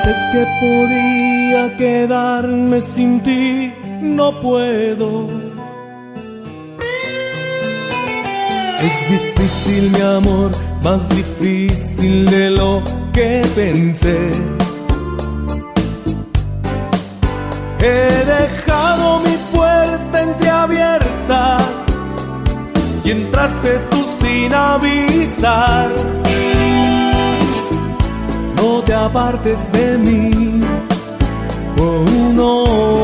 Pensé que podía quedarme sin ti, no puedo. Es difícil, mi amor, más difícil de lo que pensé. He dejado mi puerta entreabierta y entraste tú sin avisar. No te apartes de mí, oh no.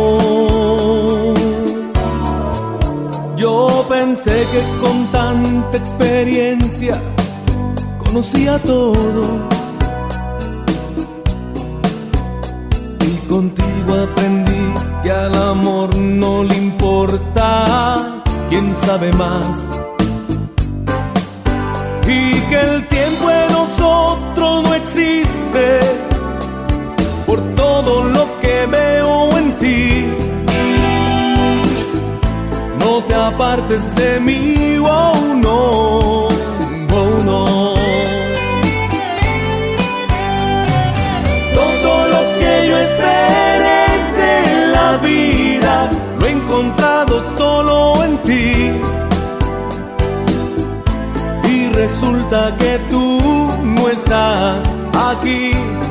Yo pensé que con tanta experiencia conocía todo, y contigo aprendí que al amor no le importa quién sabe más, y que el tiempo en nosotros no existe por todo lo que veo en ti. No te apartes de mí, oh no, oh no. Todo lo que yo esperé de la vida lo he encontrado solo en ti, y resulta que tú no estás aquí.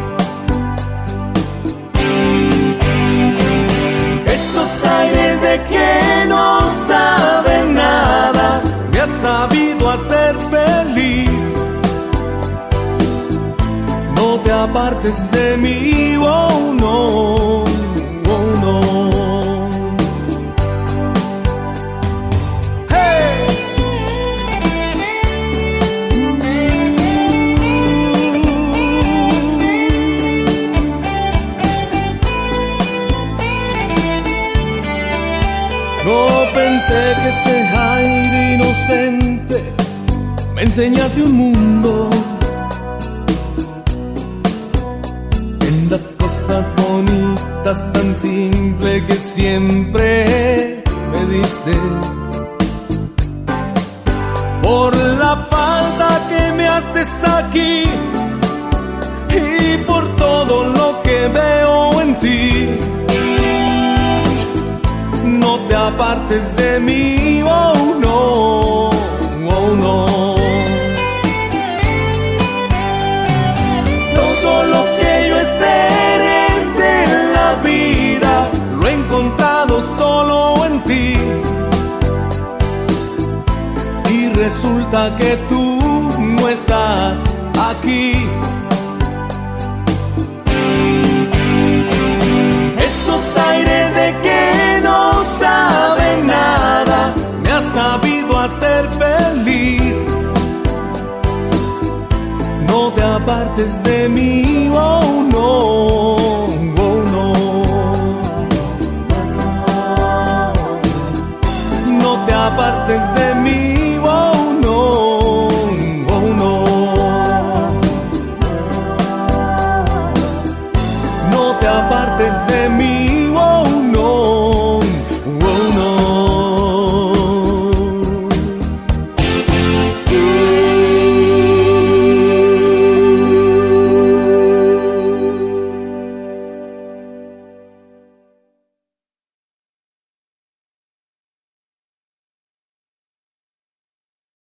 Estos aires de que no saben nada me has sabido hacer feliz. No te apartes de mí, oh no, oh no. No pensé que ese aire inocente me enseñase un mundo, en las cosas bonitas tan simples que siempre me diste. Por la falta que me haces aquí y por todo lo que veo en ti. No te apartes de mí, oh no, oh no. Todo lo que yo esperé de la vida lo he encontrado solo en ti, y resulta que tú no estás aquí. Esos aires de que no saben nada me has sabido hacer feliz. No te apartes de mí, oh no.